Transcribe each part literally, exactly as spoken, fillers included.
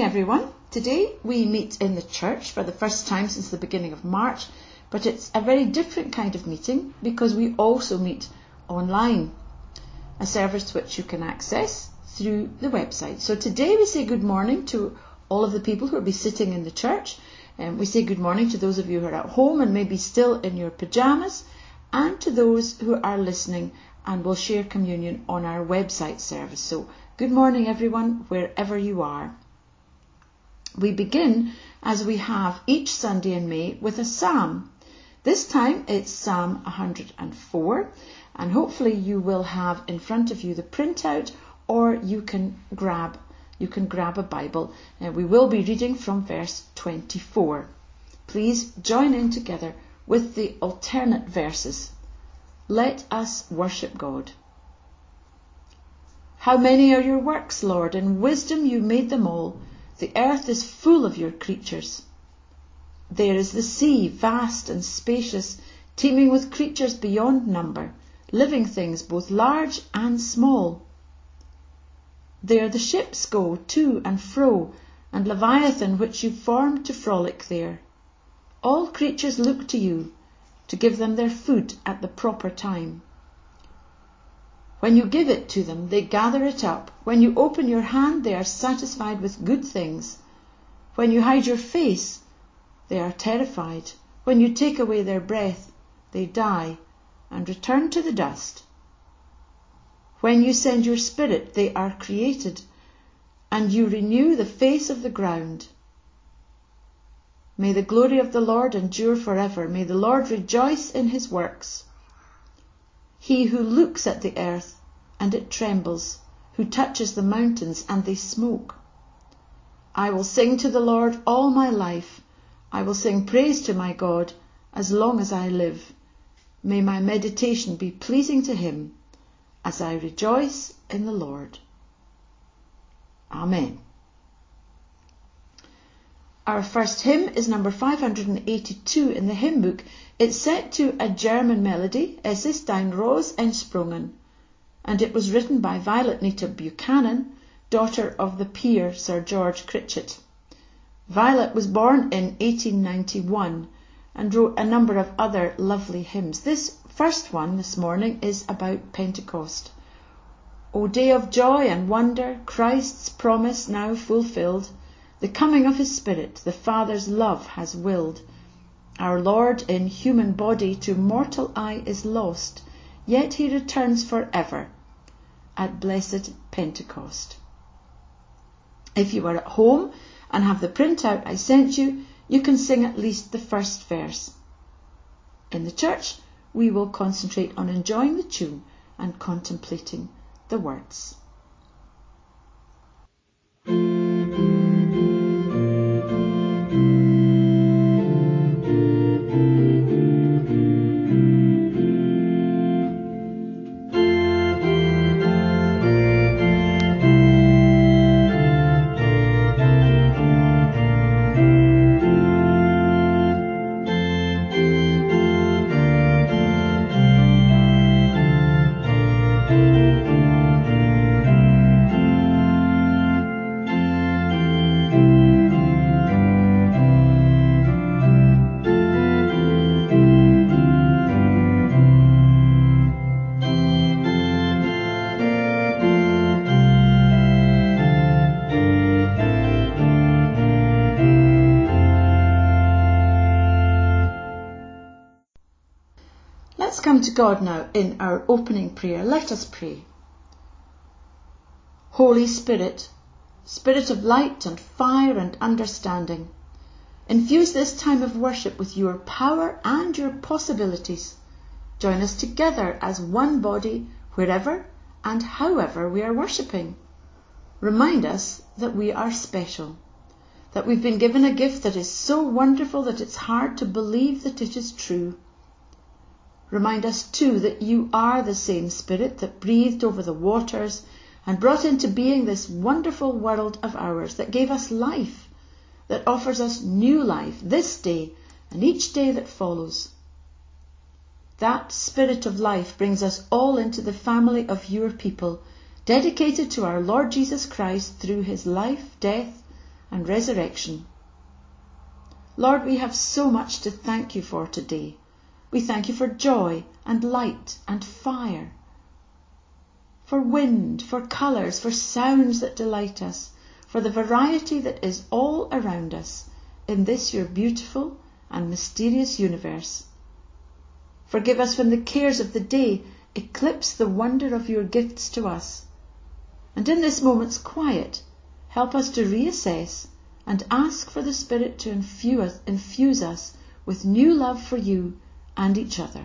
everyone. Today we meet in the church for the first time since the beginning of March, but it's a very different kind of meeting because we also meet online, a service which you can access through the website. So today we say good morning to all of the people who will be sitting in the church, and we say good morning to those of you who are at home and maybe still in your pyjamas, and to those who are listening and will share communion on our website service. So good morning everyone, wherever you are. We begin, as we have each Sunday in May, with a psalm. This time it's Psalm one hundred and four, and hopefully you will have in front of you the printout, or you can grab you can grab a Bible. Now we will be reading from verse twenty-four. Please join in together with the alternate verses. Let us worship God. How many are your works, Lord? In wisdom you made them all. The earth is full of your creatures. There is the sea, vast and spacious, teeming with creatures beyond number, living things both large and small. There the ships go to and fro, and Leviathan which you formed to frolic there. All creatures look to you, to give them their food at the proper time. When you give it to them, they gather it up. When you open your hand, they are satisfied with good things. When you hide your face, they are terrified. When you take away their breath, they die and return to the dust. When you send your spirit, they are created, and you renew the face of the ground. May the glory of the Lord endure forever. May the Lord rejoice in his works. He who looks at the earth, and it trembles, who touches the mountains, and they smoke. I will sing to the Lord all my life. I will sing praise to my God as long as I live. May my meditation be pleasing to him, as I rejoice in the Lord. Amen. Our first hymn is number five hundred eighty-two in the hymn book. It's set to a German melody, Es ist ein Ros entsprungen, and it was written by Violet Nita Buchanan, daughter of the peer Sir George Critchett. Violet was born in eighteen ninety-one and wrote a number of other lovely hymns. This first one this morning is about Pentecost. O day of joy and wonder, Christ's promise now fulfilled, the coming of his Spirit, the Father's love has willed. Our Lord in human body to mortal eye is lost, yet he returns forever at blessed Pentecost. If you are at home and have the printout I sent you, you can sing at least the first verse. In the church, we will concentrate on enjoying the tune and contemplating the words. Let's come to God now in our opening prayer. Let us pray. Holy Spirit, Spirit of light and fire and understanding, infuse this time of worship with your power and your possibilities. Join us together as one body wherever and however we are worshipping. Remind us that we are special, that we've been given a gift that is so wonderful that it's hard to believe that it is true. Remind us too that you are the same Spirit that breathed over the waters and brought into being this wonderful world of ours, that gave us life, that offers us new life this day and each day that follows. That Spirit of life brings us all into the family of your people, dedicated to our Lord Jesus Christ through his life, death and resurrection. Lord, we have so much to thank you for today. We thank you for joy and light and fire, for wind, for colours, for sounds that delight us, for the variety that is all around us in this your beautiful and mysterious universe. Forgive us when the cares of the day eclipse the wonder of your gifts to us. And in this moment's quiet, help us to reassess and ask for the Spirit to infuse us, infuse us with new love for you and each other.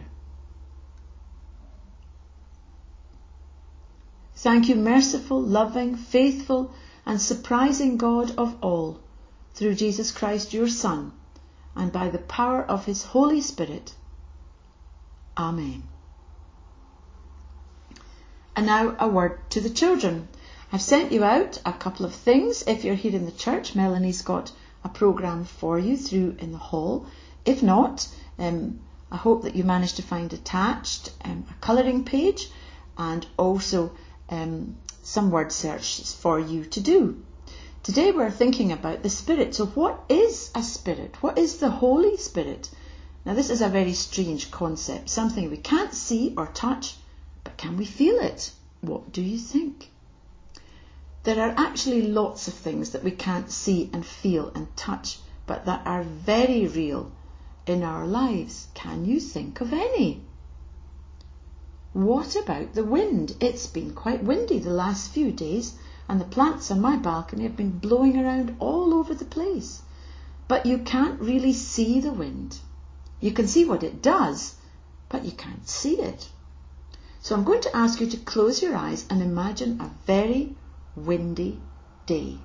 Thank you, merciful, loving, faithful, and surprising God of all, through Jesus Christ, your Son, and by the power of his Holy Spirit. Amen. And now a word to the children. I've sent you out a couple of things. If you're here in the church, Melanie's got a programme for you through in the hall. If not, um, I hope that you managed to find attached um, a colouring page and also um, some word searches for you to do. Today we're thinking about the Spirit. So what is a Spirit? What is the Holy Spirit? Now this is a very strange concept, something we can't see or touch, but can we feel it? What do you think? There are actually lots of things that we can't see and feel and touch, but that are very real in our lives. Can you think of any? What about the wind? It's been quite windy the last few days, and the plants on my balcony have been blowing around all over the place. But you can't really see the wind. You can see what it does, but you can't see it. So I'm going to ask you to close your eyes and imagine a very windy day.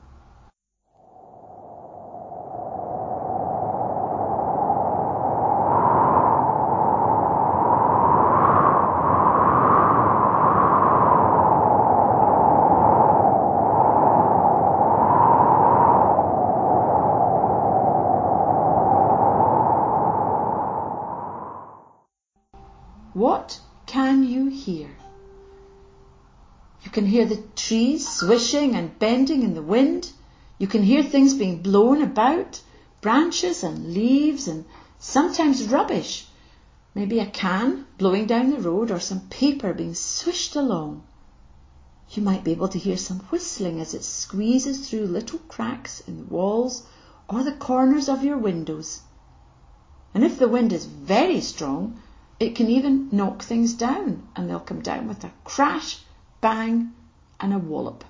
What can you hear? You can hear the trees swishing and bending in the wind. You can hear things being blown about, branches and leaves and sometimes rubbish. Maybe a can blowing down the road or some paper being swished along. You might be able to hear some whistling as it squeezes through little cracks in the walls or the corners of your windows. And if the wind is very strong, it can even knock things down, and they'll come down with a crash, bang, and a wallop.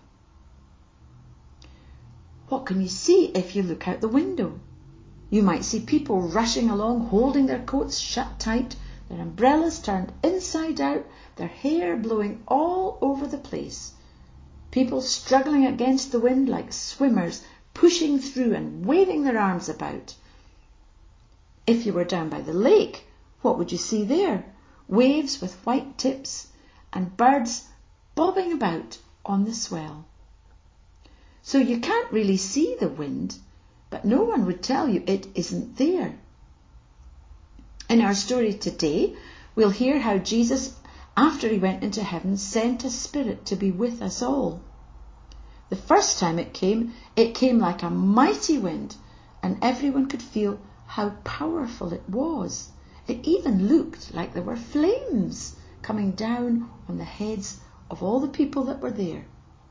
What can you see if you look out the window? You might see people rushing along, holding their coats shut tight, their umbrellas turned inside out, their hair blowing all over the place. People struggling against the wind like swimmers, pushing through and waving their arms about. If you were down by the lake, what would you see there? Waves with white tips and birds bobbing about on the swell. So you can't really see the wind, but no one would tell you it isn't there. In our story today, we'll hear how Jesus, after he went into heaven, sent a Spirit to be with us all. The first time it came, it came like a mighty wind, and everyone could feel how powerful it was. It even looked like there were flames coming down on the heads of all the people that were there.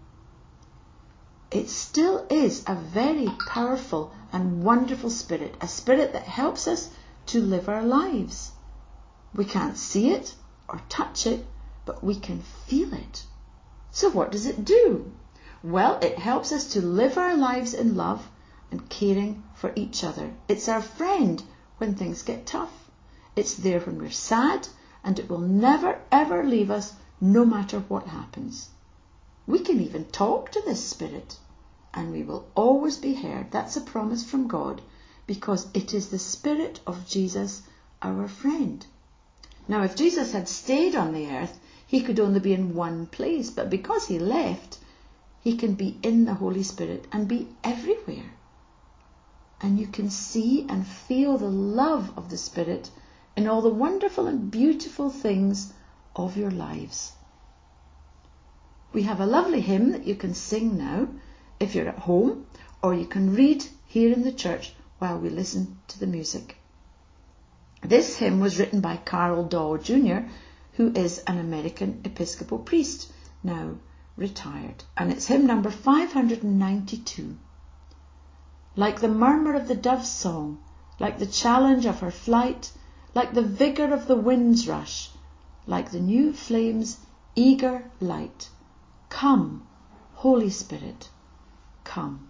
It still is a very powerful and wonderful Spirit, a Spirit that helps us to live our lives. We can't see it or touch it, but we can feel it. So what does it do? Well, it helps us to live our lives in love and caring for each other. It's our friend when things get tough. It's there when we're sad, and it will never ever leave us no matter what happens. We can even talk to this Spirit, and we will always be heard. That's a promise from God, because it is the Spirit of Jesus, our friend. Now, if Jesus had stayed on the earth, he could only be in one place, but because he left, he can be in the Holy Spirit and be everywhere. And you can see and feel the love of the Spirit in all the wonderful and beautiful things of your lives. We have a lovely hymn that you can sing now if you're at home, or you can read here in the church while we listen to the music. This hymn was written by Carl Daw Junior, who is an American Episcopal priest, now retired, and it's hymn number five hundred ninety-two. Like the murmur of the dove's song, like the challenge of her flight, like the vigour of the wind's rush, like the new flame's eager light, come, Holy Spirit, come.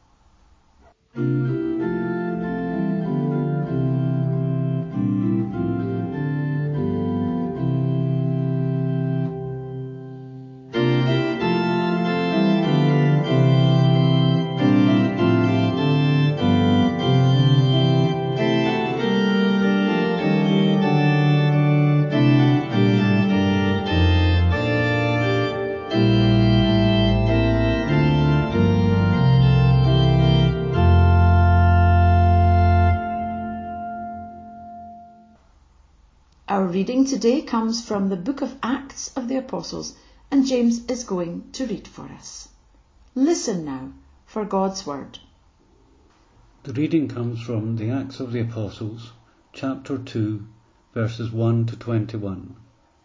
Our reading today comes from the book of Acts of the Apostles, and James is going to read for us. Listen now for God's word. The reading comes from the Acts of the Apostles, chapter two, verses one to twenty-one.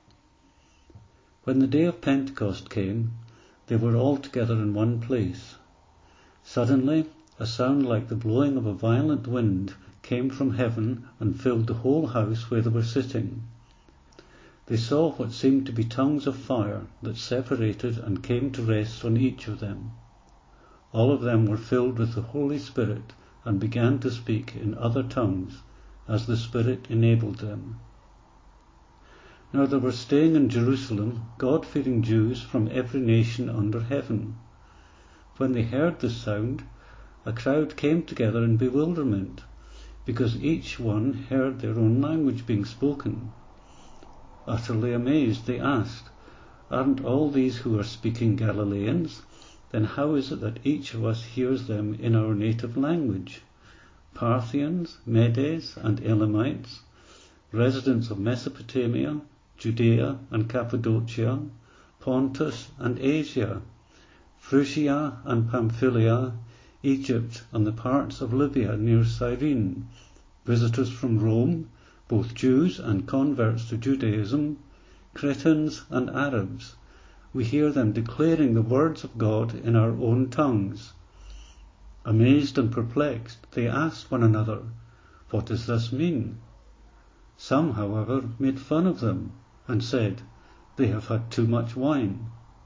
When the day of Pentecost came, they were all together in one place. Suddenly, a sound like the blowing of a violent wind came from heaven and filled the whole house where they were sitting. They saw what seemed to be tongues of fire that separated and came to rest on each of them. All of them were filled with the Holy Spirit and began to speak in other tongues as the Spirit enabled them. Now there were staying in Jerusalem God-fearing Jews from every nation under heaven. When they heard this sound, a crowd came together in bewilderment, because each one heard their own language being spoken. Utterly amazed, they asked, "Aren't all these who are speaking Galileans? Then how is it that each of us hears them in our native language? Parthians, Medes, and Elamites, residents of Mesopotamia, Judea and Cappadocia, Pontus and Asia, Phrygia and Pamphylia, Egypt and the parts of Libya near Cyrene, visitors from Rome, both Jews and converts to Judaism, Cretans and Arabs. We hear them declaring the words of God in our own tongues." Amazed and perplexed, they asked one another, "What does this mean?" Some, however, made fun of them and said, "They have had too much wine."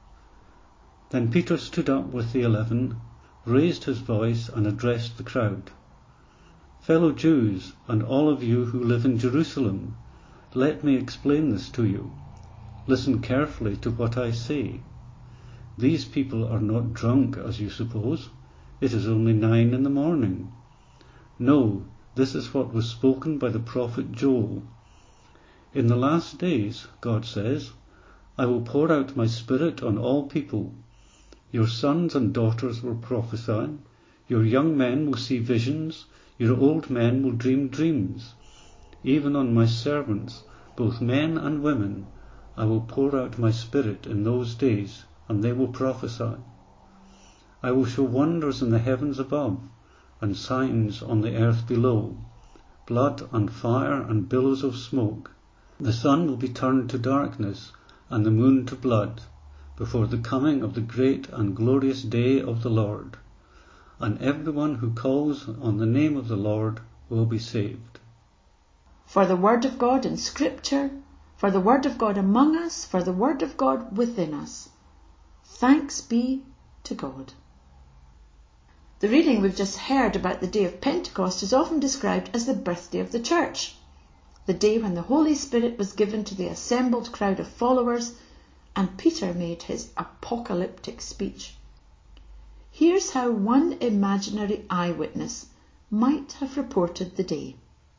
Then Peter stood up with the eleven, raised his voice and addressed the crowd. "Fellow Jews, and all of you who live in Jerusalem, let me explain this to you. Listen carefully to what I say. These people are not drunk, as you suppose. It is only nine in the morning. No, this is what was spoken by the prophet Joel. In the last days, God says, I will pour out my Spirit on all people. Your sons and daughters will prophesy, your young men will see visions, your old men will dream dreams. Even on my servants, both men and women, I will pour out my Spirit in those days, and they will prophesy. I will show wonders in the heavens above, and signs on the earth below, blood and fire and billows of smoke. The sun will be turned to darkness, and the moon to blood, before the coming of the great and glorious day of the Lord. And everyone who calls on the name of the Lord will be saved." For the word of God in Scripture, for the word of God among us, for the word of God within us. Thanks be to God. The reading we've just heard about the day of Pentecost is often described as the birthday of the church, the day when the Holy Spirit was given to the assembled crowd of followers, and Peter made his apocalyptic speech. Here's how one imaginary eyewitness might have reported the day.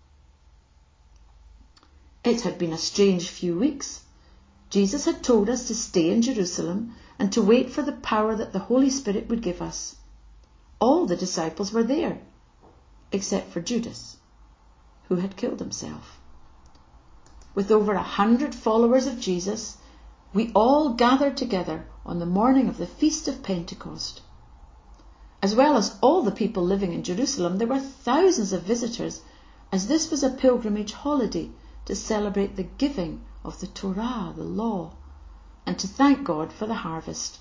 It had been a strange few weeks. Jesus had told us to stay in Jerusalem and to wait for the power that the Holy Spirit would give us. All the disciples were there, except for Judas, who had killed himself. With over a hundred followers of Jesus, we all gathered together on the morning of the Feast of Pentecost. As well as all the people living in Jerusalem, there were thousands of visitors, as this was a pilgrimage holiday to celebrate the giving of the Torah, the law, and to thank God for the harvest.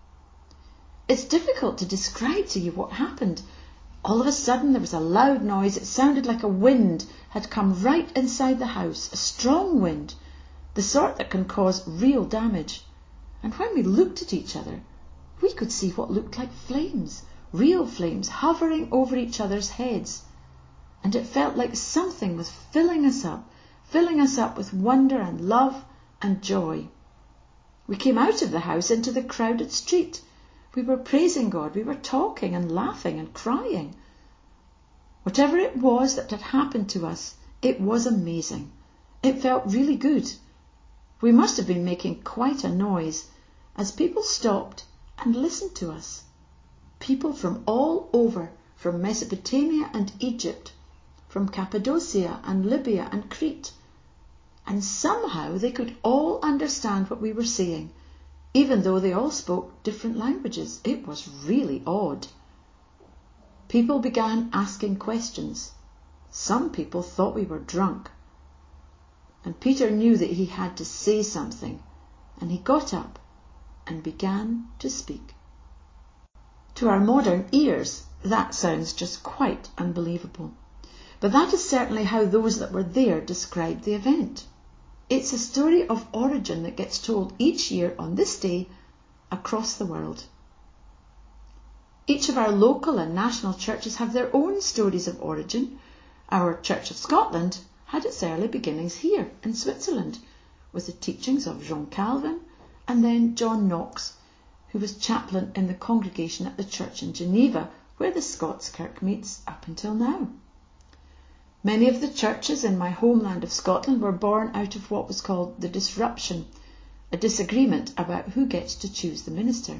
It's difficult to describe to you what happened. All of a sudden there was a loud noise. It sounded like a wind had come right inside the house, a strong wind, the sort that can cause real damage. And when we looked at each other, we could see what looked like flames, real flames, hovering over each other's heads. And it felt like something was filling us up, filling us up with wonder and love and joy. We came out of the house into the crowded street. We were praising God. We were talking and laughing and crying. Whatever it was that had happened to us, it was amazing. It felt really good. We must have been making quite a noise as people stopped and listened to us. People from all over, from Mesopotamia and Egypt, from Cappadocia and Libya and Crete. And somehow they could all understand what we were saying, even though they all spoke different languages. It was really odd. People began asking questions. Some people thought we were drunk. And Peter knew that he had to say something, and he got up and began to speak. To our modern ears, that sounds just quite unbelievable. But that is certainly how those that were there described the event. It's a story of origin that gets told each year on this day across the world. Each of our local and national churches have their own stories of origin. Our Church of Scotland had its early beginnings here in Switzerland, with the teachings of Jean Calvin and then John Knox, who was chaplain in the congregation at the church in Geneva, where the Scots Kirk meets up until now. Many of the churches in my homeland of Scotland were born out of what was called the disruption, a disagreement about who gets to choose the minister.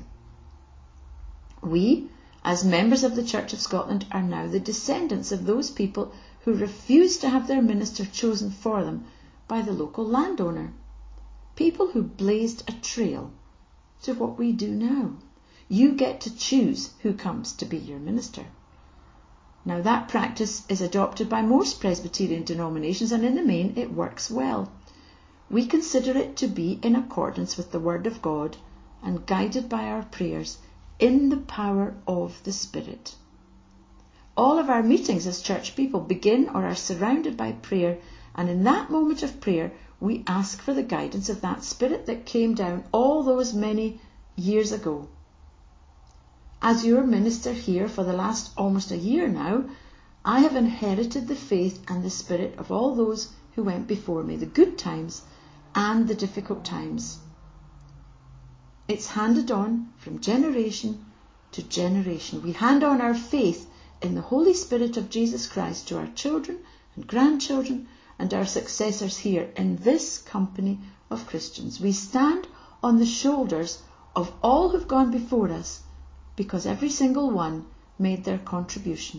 We, as members of the Church of Scotland, are now the descendants of those people who refused to have their minister chosen for them by the local landowner. People who blazed a trail to what we do now. You get to choose who comes to be your minister. Now that practice is adopted by most Presbyterian denominations, and in the main it works well. We consider it to be in accordance with the Word of God and guided by our prayers in the power of the Spirit. All of our meetings as church people begin or are surrounded by prayer, and in that moment of prayer we ask for the guidance of that Spirit that came down all those many years ago. As your minister here for the last almost a year now, I have inherited the faith and the spirit of all those who went before me, the good times and the difficult times. It's handed on from generation to generation. We hand on our faith in the Holy Spirit of Jesus Christ to our children and grandchildren and our successors here in this company of Christians. We stand on the shoulders of all who've gone before us, because every single one made their contribution.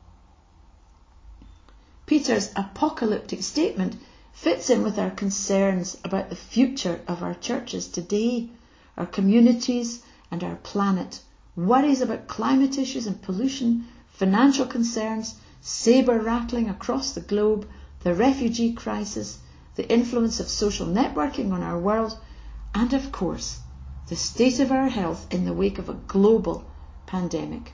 Peter's apocalyptic statement fits in with our concerns about the future of our churches today, our communities and our planet, worries about climate issues and pollution, financial concerns, sabre rattling across the globe, the refugee crisis, the influence of social networking on our world, and of course, the state of our health in the wake of a global pandemic.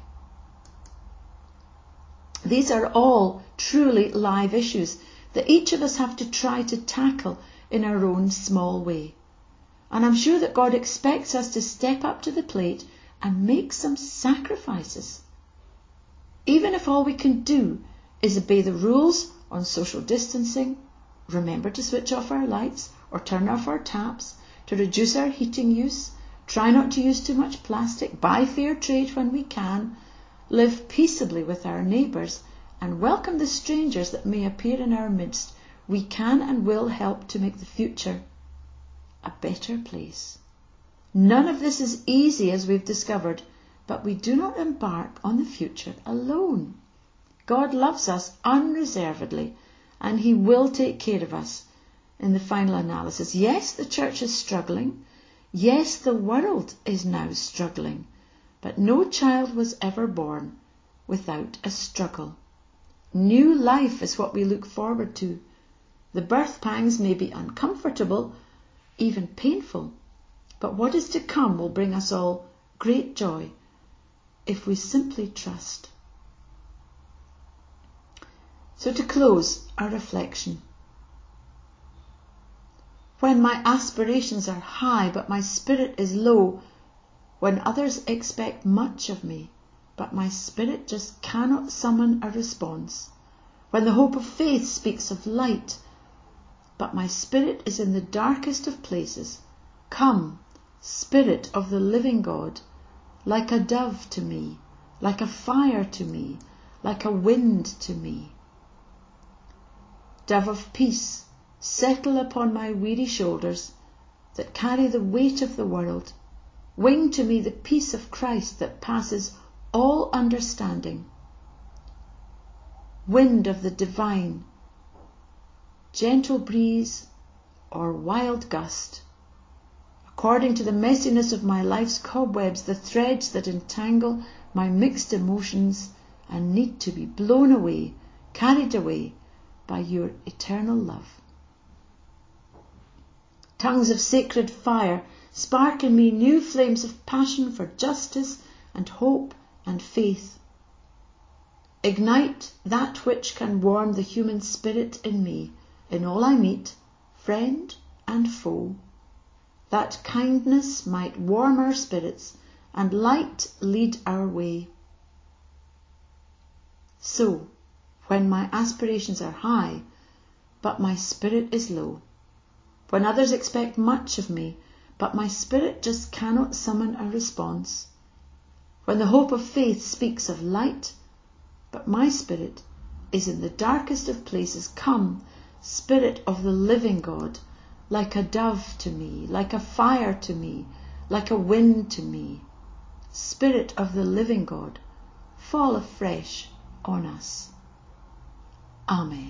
These are all truly live issues that each of us have to try to tackle in our own small way. And I'm sure that God expects us to step up to the plate and make some sacrifices. Even if all we can do is obey the rules on social distancing, remember to switch off our lights or turn off our taps, to reduce our heating use, try not to use too much plastic, buy fair trade when we can, live peaceably with our neighbours, and welcome the strangers that may appear in our midst, we can and will help to make the future a better place. None of this is easy, as we've discovered, but we do not embark on the future alone. God loves us unreservedly, and he will take care of us in the final analysis. Yes, the church is struggling. Yes, the world is now struggling. but no child was ever born without a struggle. New life is what we look forward to. The birth pangs may be uncomfortable, even painful, but what is to come will bring us all great joy if we simply trust. So to close our reflection. When my aspirations are high but my spirit is low, when others expect much of me but my spirit just cannot summon a response, when the hope of faith speaks of light but my spirit is in the darkest of places, come, Spirit of the living God, like a dove to me, like a fire to me, like a wind to me. Dove of peace, settle upon my weary shoulders that carry the weight of the world. Wing to me the peace of Christ that passes all understanding. Wind of the divine, gentle breeze or wild gust, according to the messiness of my life's cobwebs, the threads that entangle my mixed emotions and need to be blown away, carried away by your eternal love. Tongues of sacred fire, spark in me new flames of passion for justice and hope and faith. Ignite that which can warm the human spirit in me, in all I meet, friend and foe, that kindness might warm our spirits and light lead our way. So, when my aspirations are high, but my spirit is low, when others expect much of me, but my spirit just cannot summon a response, when the hope of faith speaks of light, but my spirit is in the darkest of places, come, Spirit of the living God, like a dove to me, like a fire to me, like a wind to me. Spirit of the living God, fall afresh on us. Amen.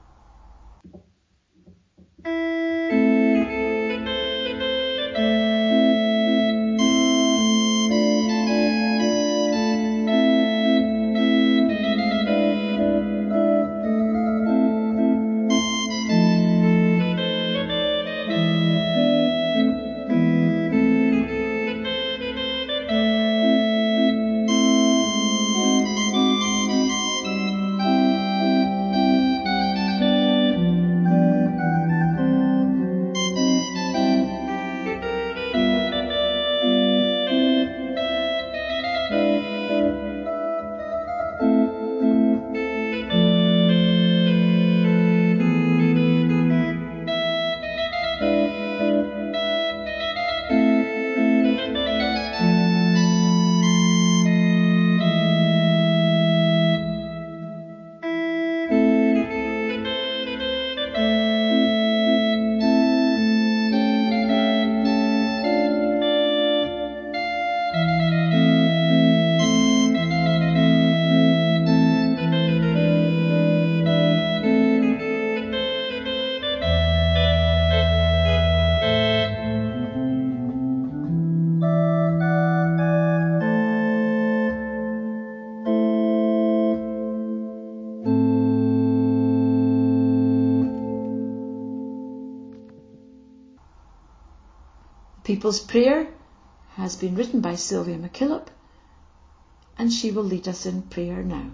People's Prayer has been written by Sylvia MacKillop, and she will lead us in prayer now.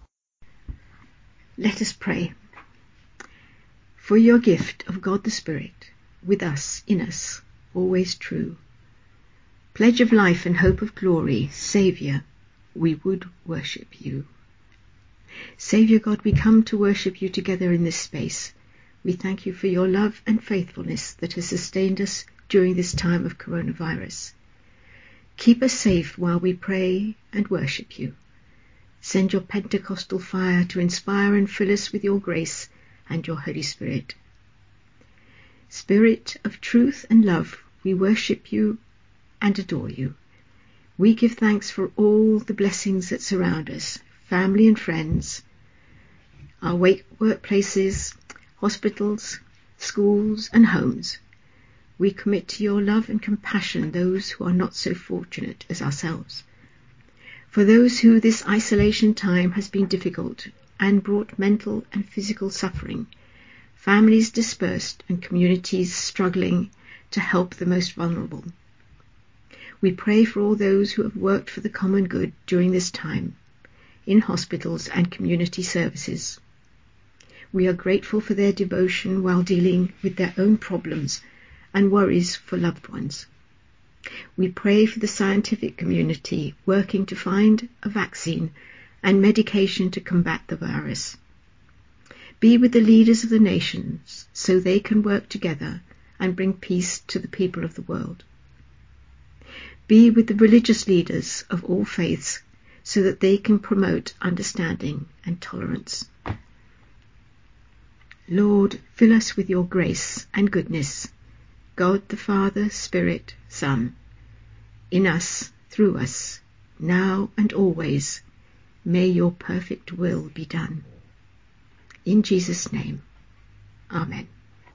Let us pray. For your gift of God the Spirit, with us, in us, always true, pledge of life and hope of glory, Saviour, we would worship you. Saviour God, we come to worship you together in this space. We thank you for your love and faithfulness that has sustained us during this time of coronavirus. Keep us safe while we pray and worship you. Send your Pentecostal fire to inspire and fill us with your grace and your Holy Spirit. Spirit of truth and love, we worship you and adore you. We give thanks for all the blessings that surround us, family and friends, our workplaces, hospitals, schools and homes. We commit to your love and compassion those who are not so fortunate as ourselves. For those who this isolation time has been difficult and brought mental and physical suffering, families dispersed and communities struggling to help the most vulnerable. We pray for all those who have worked for the common good during this time, in hospitals and community services. We are grateful for their devotion while dealing with their own problems and worries for loved ones. We pray for the scientific community working to find a vaccine and medication to combat the virus. Be with the leaders of the nations so they can work together and bring peace to the people of the world. Be with the religious leaders of all faiths so that they can promote understanding and tolerance. Lord, fill us with your grace and goodness, God the Father, Spirit, Son, in us, through us, now and always. May your perfect will be done. In Jesus' name, Amen.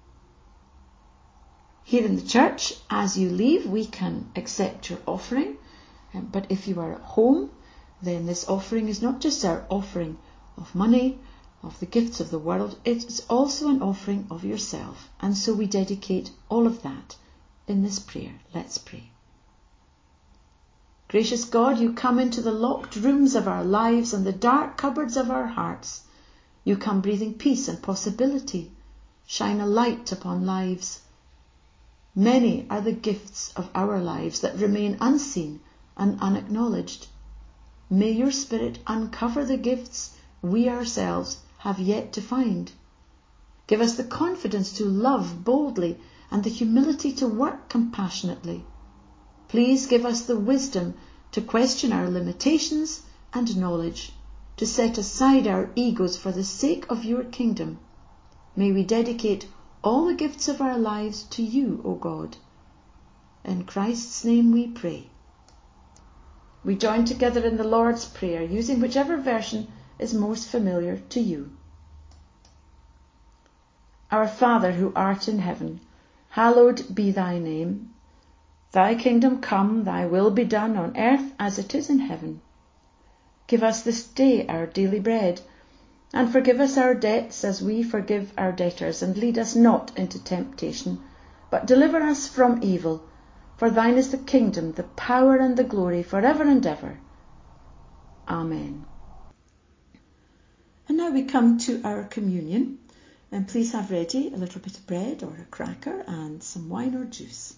Here in the church, as you leave, we can accept your offering. Um, but if you are at home, then this offering is not just our offering of money, of the gifts of the world, it's also an offering of yourself. And so we dedicate all of that in this prayer. Let's pray. Gracious God, you come into the locked rooms of our lives and the dark cupboards of our hearts. You come breathing peace and possibility. Shine a light upon lives. Many are the gifts of our lives that remain unseen and unacknowledged. May your Spirit uncover the gifts we ourselves have yet to find. Give us the confidence to love boldly and the humility to work compassionately. Please give us the wisdom to question our limitations and knowledge, to set aside our egos for the sake of your kingdom. May we dedicate all the gifts of our lives to you, O God. In Christ's name we pray. We join together in the Lord's Prayer, using whichever version is most familiar to you. Our Father who art in heaven, hallowed be thy name. Thy kingdom come, thy will be done on earth as it is in heaven. Give us this day our daily bread, and forgive us our debts as we forgive our debtors, and lead us not into temptation, but deliver us from evil. For thine is the kingdom, the power and the glory, forever and ever. Amen. And now we come to our communion. And please have ready a little bit of bread or a cracker and some wine or juice.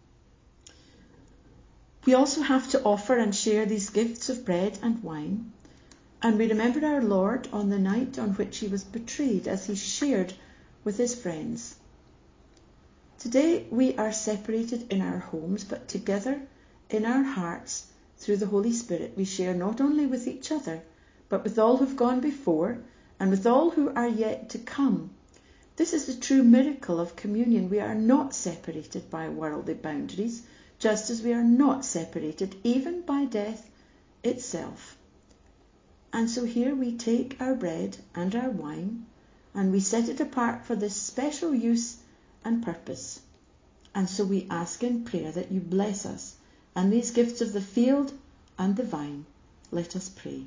We also have to offer and share these gifts of bread and wine. And we remember our Lord on the night on which he was betrayed as he shared with his friends. Today we are separated in our homes, but together in our hearts through the Holy Spirit we share not only with each other, but with all who've gone before and with all who are yet to come. This is the true miracle of communion. We are not separated by worldly boundaries, just as we are not separated even by death itself. And so here we take our bread and our wine, and we set it apart for this special use and purpose. And so we ask in prayer that you bless us and these gifts of the field and the vine. Let us pray.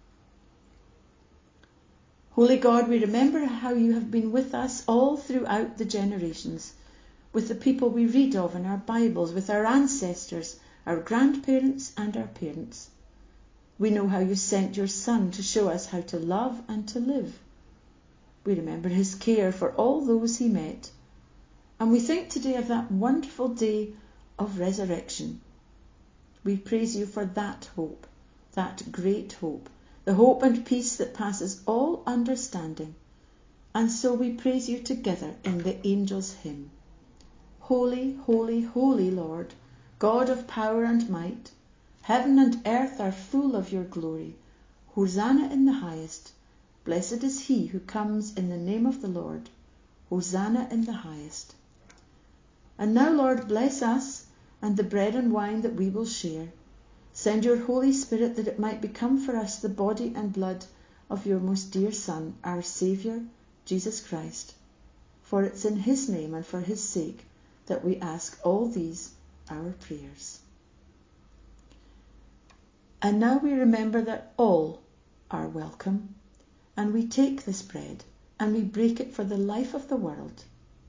Holy God, we remember how you have been with us all throughout the generations, with the people we read of in our Bibles, with our ancestors, our grandparents and our parents. We know how you sent your Son to show us how to love and to live. We remember his care for all those he met. And we think today of that wonderful day of resurrection. We praise you for that hope, that great hope, the hope and peace that passes all understanding. And so we praise you together in the angels' hymn. Holy, holy, holy Lord, God of power and might, heaven and earth are full of your glory. Hosanna in the highest. Blessed is he who comes in the name of the Lord. Hosanna in the highest. And now, Lord, bless us and the bread and wine that we will share. Send your Holy Spirit that it might become for us the body and blood of your most dear Son, our Saviour, Jesus Christ. For it's in his name and for his sake that we ask all these our prayers. And now we remember that all are welcome, and we take this bread and we break it for the life of the world.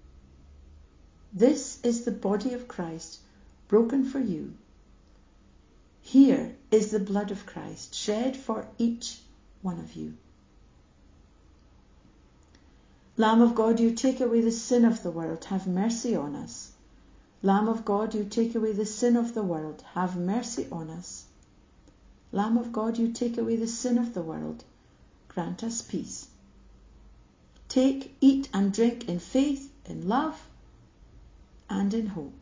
This is the body of Christ broken for you. Here is the blood of Christ shed for each one of you. Lamb of God, you take away the sin of the world, have mercy on us. Lamb of God, you take away the sin of the world, have mercy on us. Lamb of God, you take away the sin of the world, grant us peace. Take, eat and drink in faith, in love, and in hope.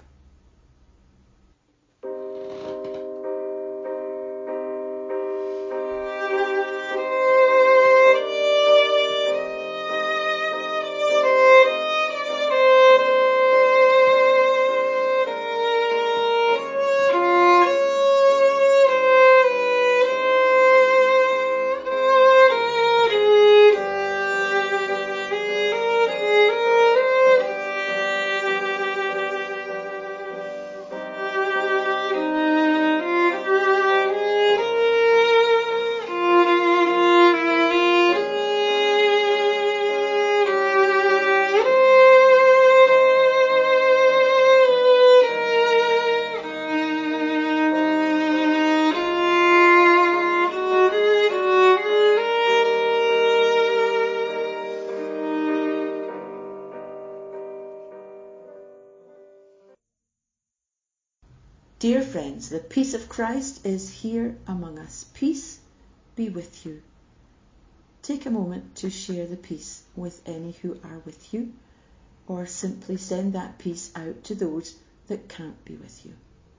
Dear friends, the peace of Christ is here among us. Peace be with you. Take a moment to share the peace with any who are with you, or simply send that peace out to those that can't be with you.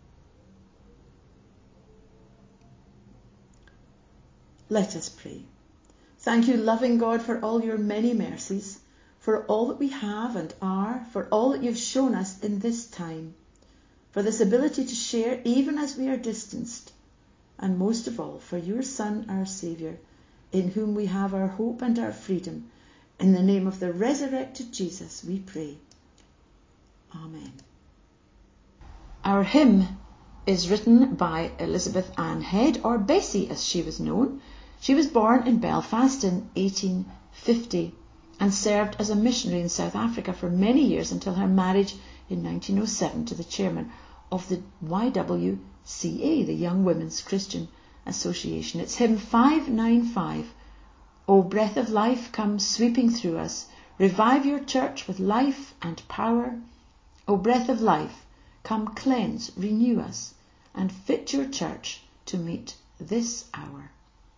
Let us pray. Thank you, loving God, for all your many mercies, for all that we have and are, for all that you've shown us in this time, for this ability to share even as we are distanced, and most of all for your Son, our Saviour, in whom we have our hope and our freedom. In the name of the resurrected Jesus we pray. Amen. Our hymn is written by Elizabeth Ann Head, or Bessie as she was known. She was born in Belfast in eighteen fifty and served as a missionary in South Africa for many years until her marriage in nineteen oh seven to the chairman of the Y W C A, the Young Women's Christian Association. It's hymn five ninety-five. O breath of life, come sweeping through us, revive your church with life and power. O breath of life, come cleanse, renew us, and fit your church to meet this hour.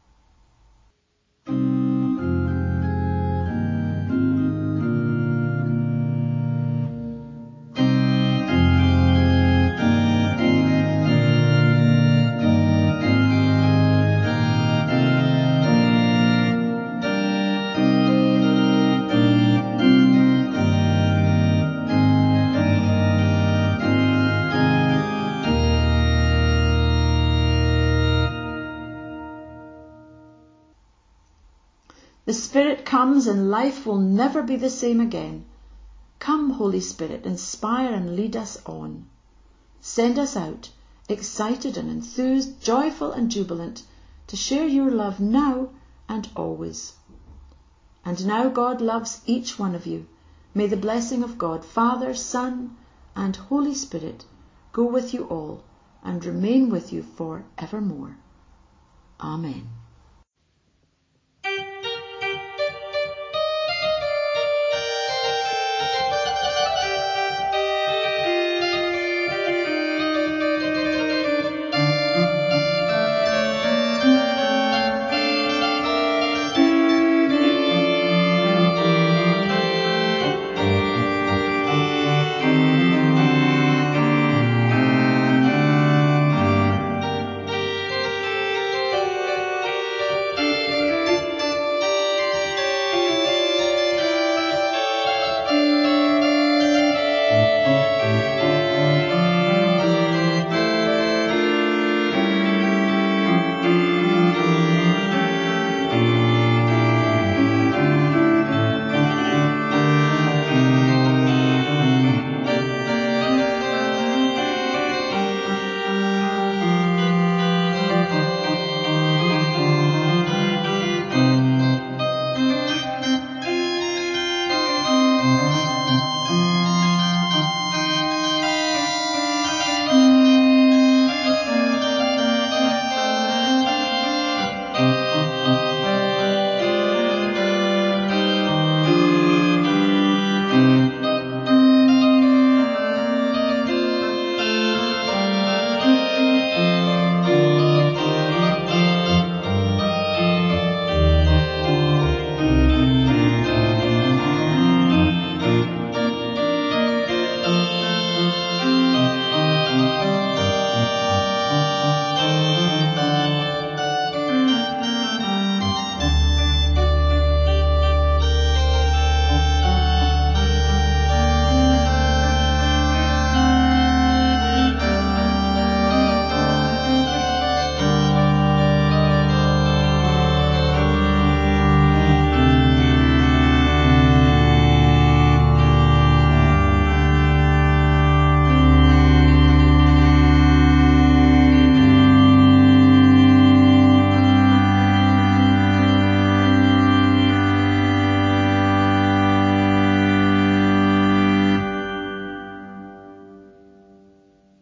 The Spirit comes and life will never be the same again. Come, Holy Spirit, inspire and lead us on. Send us out, excited and enthused, joyful and jubilant, to share your love now and always. And now God loves each one of you. May the blessing of God, Father, Son, and Holy Spirit go with you all and remain with you for evermore. Amen.